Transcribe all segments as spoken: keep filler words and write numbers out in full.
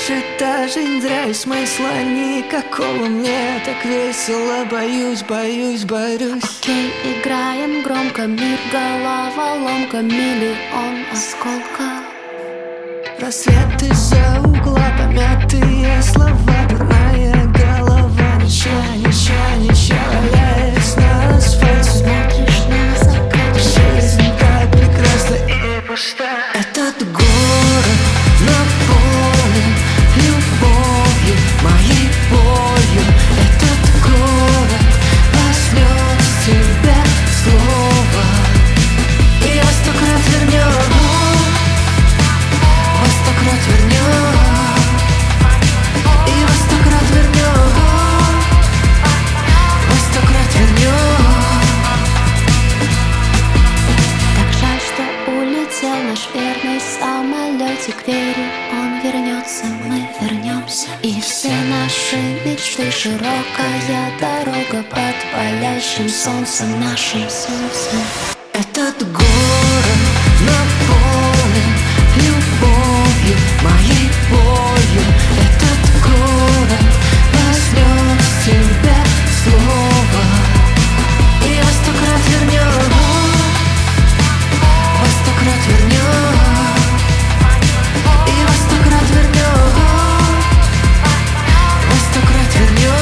Прожита жизнь зря и смысла никакого. Мне так весело, боюсь, боюсь, борюсь. Окей, играем громко, мир головоломка, миллион осколков. Рассвет из-за угла, помятые слова, дурная голова. Ничего, ничего, ничего, валяясь на асфальте. Смотришь на закат, жизнь так прекрасна и пуста. Этот город наполнен любовью, моей болью. Этот город возьмет с тебя слово, и вас сто крат вернет, вас сто крат вернет, и вас сто крат вернет, вас сто крат вернет. так жаль, что улетел наш верный самолетик. Верю, он вернется, мы вернемся. И все наши мечты, широкая дорога под палящим солнцем, нашим солнцем. Этот город наполнен любовью, моей болью. Этот город возьмет с тебя слово, и вас сто крат вернет, вас сто крат вернет, и вас сто крат вернет, вас сто крат вернет.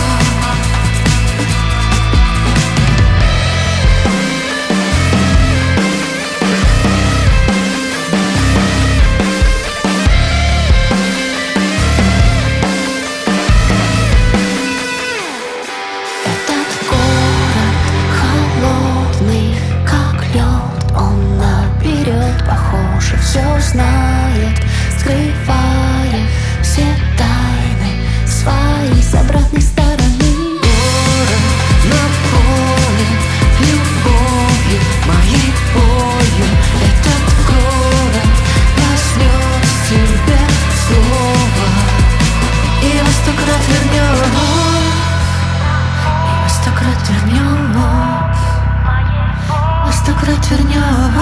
Этот город холодный, как лед, он наперед, похоже, все знает, скрывая все тайны свои с обратной стороны. Город наполнен любовью, моей болью. Этот город возьмет с тебя слово, и вас сто крат вернет, и вас сто крат вернет, вас сто крат вернет.